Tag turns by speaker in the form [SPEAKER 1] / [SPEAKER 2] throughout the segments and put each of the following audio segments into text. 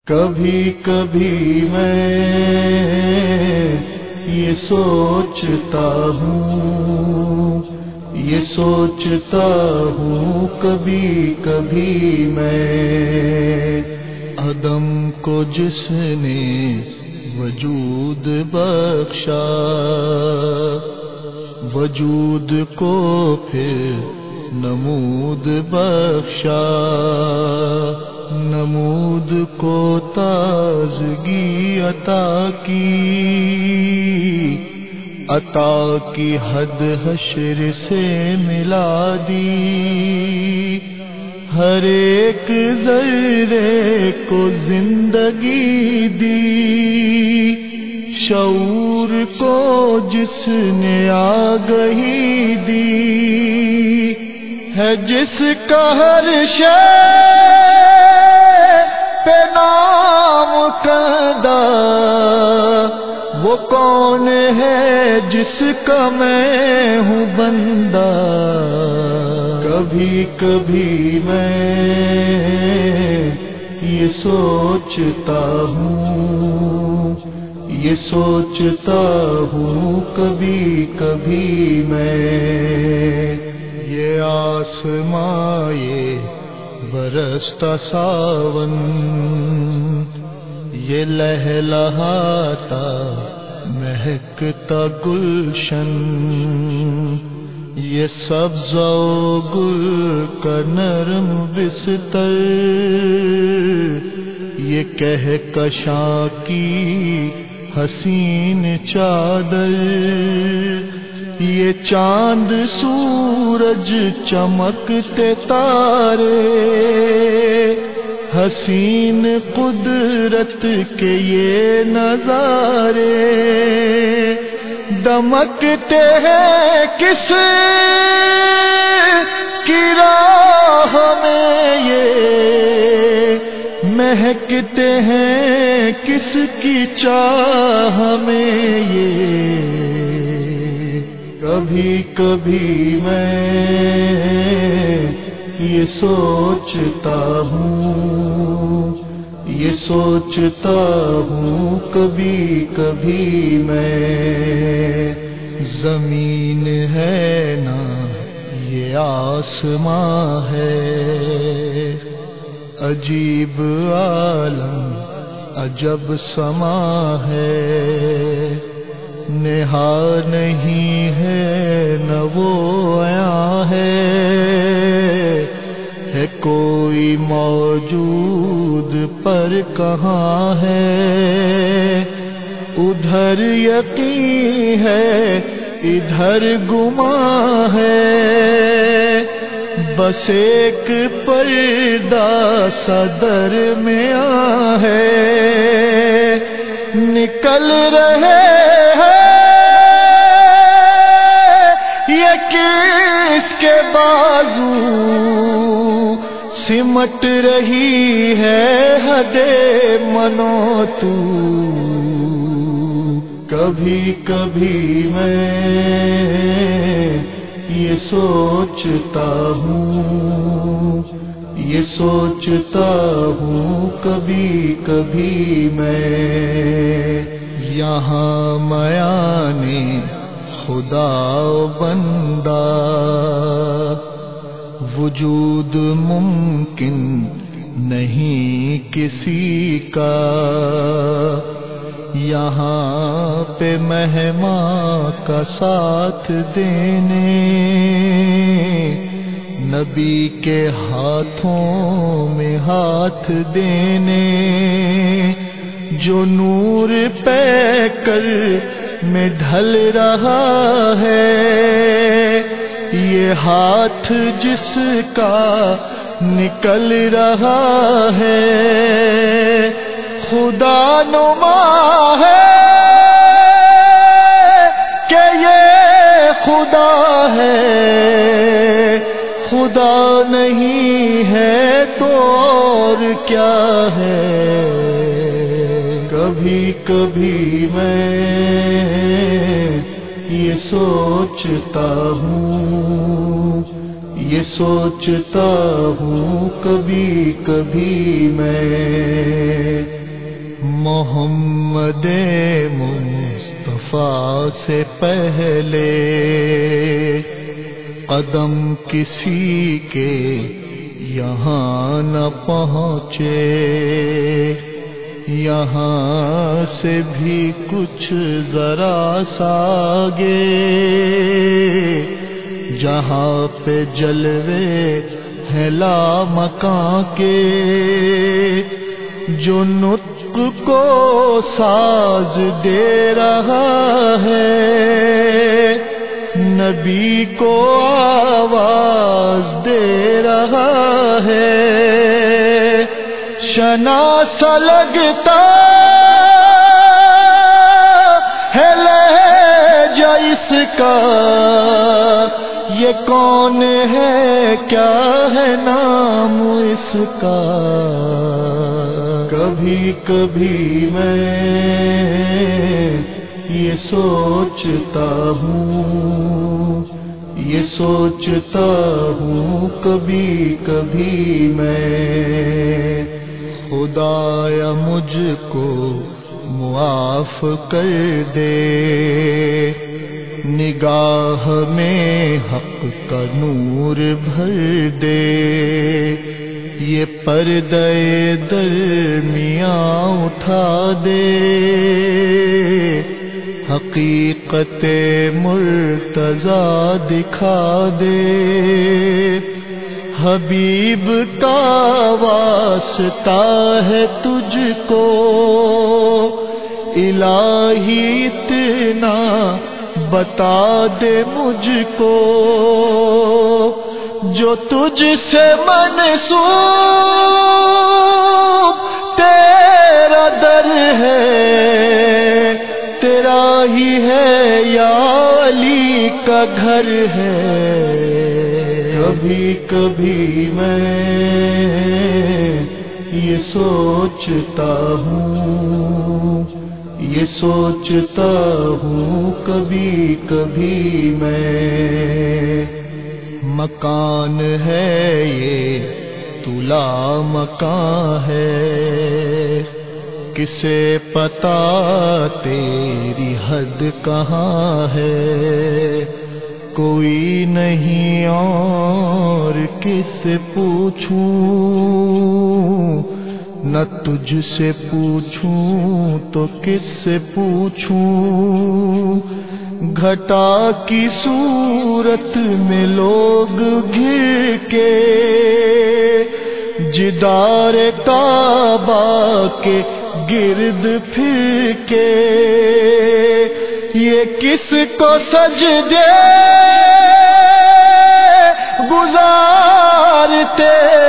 [SPEAKER 1] کبھی کبھی میں یہ سوچتا ہوں کبھی کبھی میں عدم کو جس نے وجود بخشا، وجود کو پھر نمود بخشا، نمود کو تازگی عطا کی حد حشر سے ملا دی، ہر ایک ذرے کو زندگی دی، شعور کو جس نے آگہی دی، ہے جس کا ہر شے پہ نام کندہ، وہ کون ہے جس کا میں ہوں بندہ۔ کبھی کبھی میں یہ سوچتا ہوں کبھی کبھی میں، یہ آسماں یہ برستا ساون، یہ لہلہاتا مہکتا گلشن، یہ سبز و گل کا نرم بستر، یہ کہکشاں کی حسین چادر، یہ چاند سورج چمکتے تارے، حسین قدرت کے یہ نظارے، دمکتے ہیں کس کی راہ میں یہ، مہکتے ہیں کس کی چاہ میں یہ۔ کبھی کبھی میں یہ سوچتا ہوں کبھی کبھی میں، زمین ہے نا یہ آسماں ہے، عجیب عالم عجب سما ہے، نہا نہیں ہے نہ وہ عیاں ہے کوئی موجود پر کہاں ہے، ادھر یقین ہے ادھر گمان ہے، بس ایک پردہ صدر میں ہے، نکل رہے ہیں یہ کس کے بازو، سمٹ رہی ہے حد منو تو۔ کبھی کبھی میں یہ سوچتا ہوں کبھی کبھی میں، یہاں میانے خدا و بندہ، وجود ممکن نہیں کسی کا، یہاں پہ مہماں کا ساتھ دینے، نبی کے ہاتھوں میں ہاتھ دینے، جو نور پہ کر میں ڈھل رہا ہے، یہ ہاتھ جس کا نکل رہا ہے، خدا نما ہے کہ یہ خدا ہے، خدا نہیں ہے تو اور کیا ہے۔ کبھی کبھی میں یہ سوچتا ہوں کبھی کبھی میں محمد مصطفیٰ سے پہلے قدم کسی کے یہاں نہ پہنچے، یہاں سے بھی کچھ ذرا ساگے، جہاں پہ جلوے ہیں لامکاں کے، جو نطق کو ساز دے رہا ہے، نبی کو آواز دے رہا ہے، شناسا لگتا ہے لہجہ اس کا، یہ کون ہے کیا ہے نام اس کا۔ کبھی کبھی میں یہ سوچتا ہوں، یہ سوچتا ہوں کبھی کبھی میں، خدایا مجھ کو معاف کر دے، نگاہ میں حق کا نور بھر دے، یہ پردے درمیاں اٹھا دے، حقیقت مرتضیٰ دکھا دے، حبیب کا واسطہ ہے تجھ کو، الہی اتنا بتا دے مجھ کو، جو تجھ سے منسوب تیرا در ہے، تیرا ہی ہے یا علی کا گھر ہے۔ کبھی کبھی میں یہ سوچتا ہوں، یہ سوچتا ہوں کبھی کبھی میں، مکان ہے یہ تلا مکان ہے، کسے پتا تیری حد کہاں ہے، کوئی نہیں اور کس سے پوچھوں، نہ تجھ سے پوچھوں تو کس سے پوچھوں، گھٹا کی صورت میں لوگ گھر کے، جدار کعبہ کے گرد پھر کے، یہ کس کو سجدے گزارتے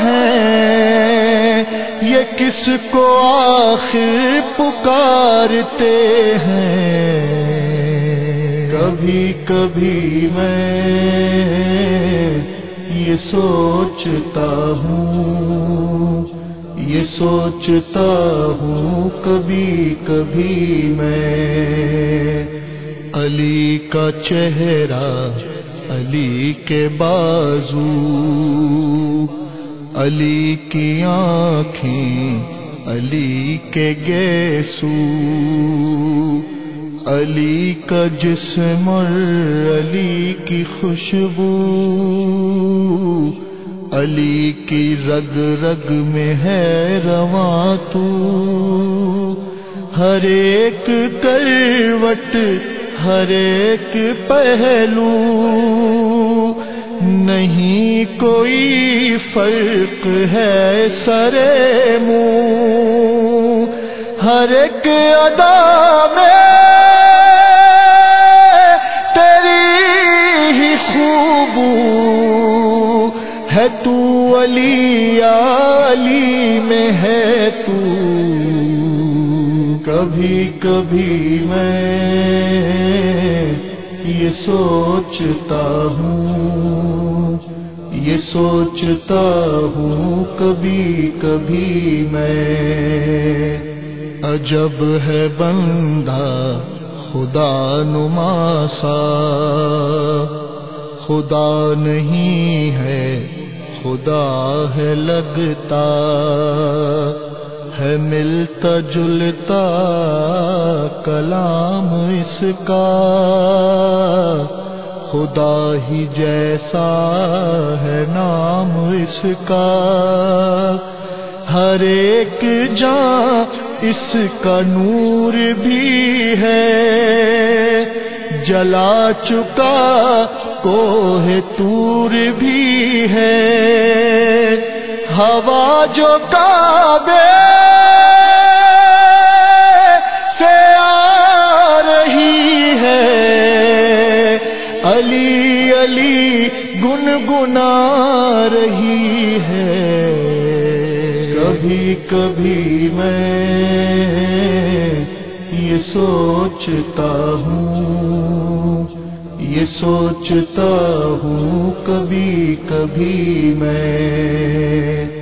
[SPEAKER 1] ہیں، یہ کس کو آخر پکارتے ہیں۔ کبھی کبھی میں یہ سوچتا ہوں، یہ سوچتا ہوں کبھی کبھی میں، علی کا چہرہ، علی کے بازو، علی کی آنکھیں، علی کے گیسو، علی کا جسم اور علی کی خوشبو، علی کی رگ رگ میں ہے رواں تو، ہر ایک کروٹ، ہر ایک پہلو، نہیں کوئی فرق ہے سرے منہ، ہر ایک ادا میں تیری ہی خوبو ہے، تو علی علی میں ہے تو۔ کبھی کبھی میں یہ سوچتا ہوں، یہ سوچتا ہوں کبھی کبھی میں، عجب ہے بندہ خدا نما سا، خدا نہیں ہے خدا ہے لگتا، ہے ملتا جلتا کلام اس کا، خدا ہی جیسا ہے نام اس کا، ہر ایک جاں اس کا نور بھی ہے، جلا چکا کوہ طور بھی ہے، ہوا جو کعبے سے آ رہی ہے، علی علی گنگنا رہی ہے، کبھی کبھی میں یہ سوچتا ہوں، یہ سوچتا ہوں کبھی کبھی میں